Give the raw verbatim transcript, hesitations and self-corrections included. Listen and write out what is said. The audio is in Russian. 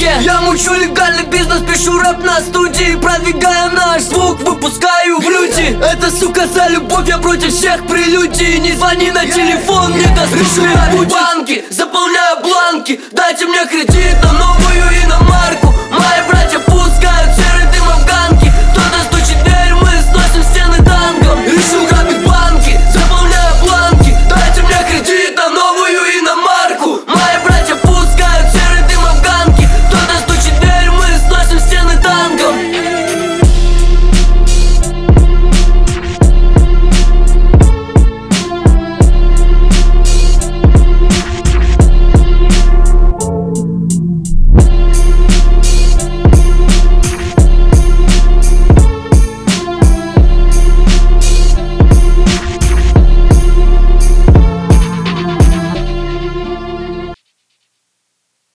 руке. Я мучу легальный бизнес, пишу рэп на студии, продвигаю наш звук, выпускаю в люди. Это, сука, за любовь, я против всех прелюдий. Не звони на телефон, мне доступны банки. Заполняю бланки, дайте мне кредит на новую иномарку. Мои братья